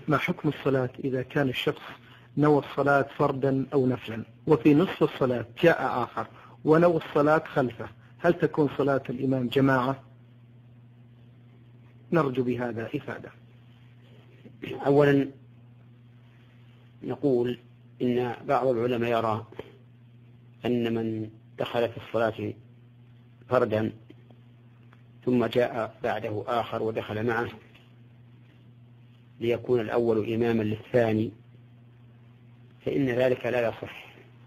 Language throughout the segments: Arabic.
ما حكم الصلاة إذا كان الشخص نوى الصلاة فردا أو نفلا، وفي نصف الصلاة جاء آخر ونوى الصلاة خلفه، هل تكون صلاة الإمام جماعة؟ نرجو بهذا إفادة. أولا نقول إن بعض العلماء يرى أن من دخل في الصلاة فردا ثم جاء بعده آخر ودخل معه ليكون الأول إماما للثاني فإن ذلك لا يصح،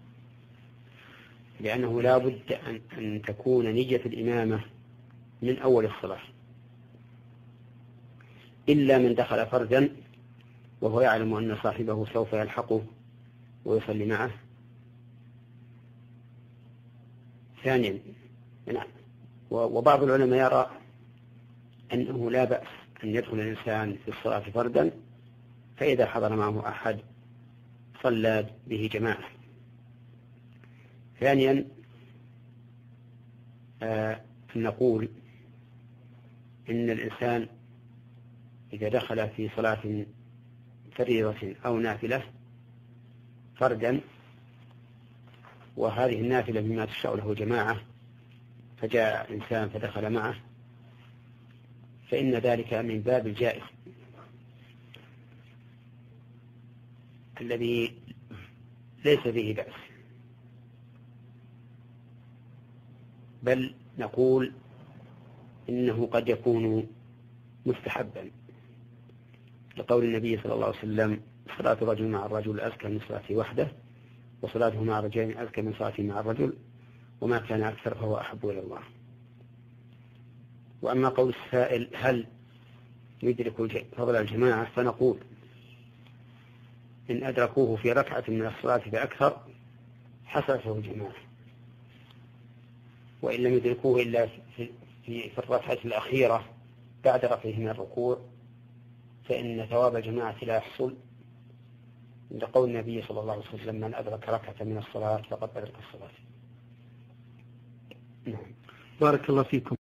لأنه لا بد أن تكون نية الإمامة من أول الصلاة، إلا من دخل فردا وهو يعلم أن صاحبه سوف يلحقه ويصلي معه. ثانيا وبعض العلماء يرى أنه لا بأس أن يدخل الإنسان في الصلاة فردا، فإذا حضر معه أحد صلى به جماعة. ثانيا نقول إن الإنسان إذا دخل في صلاة فريضة أو نافلة فردا وهذه النافلة مما تشاء له جماعة فجاء إنسان فدخل معه فإن ذلك من باب الجائز الذي ليس فيه بأس، بل نقول إنه قد يكون مستحبا لقول النبي صلى الله عليه وسلم: صلاة الرجل مع الرجل أزكى من صلاته وحده، وصلاته مع الرجل أزكى من صلاته مع الرجل، وما كان أكثر فهو أحب إلى الله. وأما قول السائل هل يدرك فضل الجماعة، فنقول إن أدركوه في ركعة من الصلاة فأكثر حصلت له الجماعة، وإن لم يدركوه إلا في الركعة الأخيرة بعد رفعه من الركوع فإن ثواب الجماعة لا يحصل، لقول النبي صلى الله عليه وسلم: من أدرك ركعة من الصلاة فقد أدرك الصلاة. بارك الله فيكم.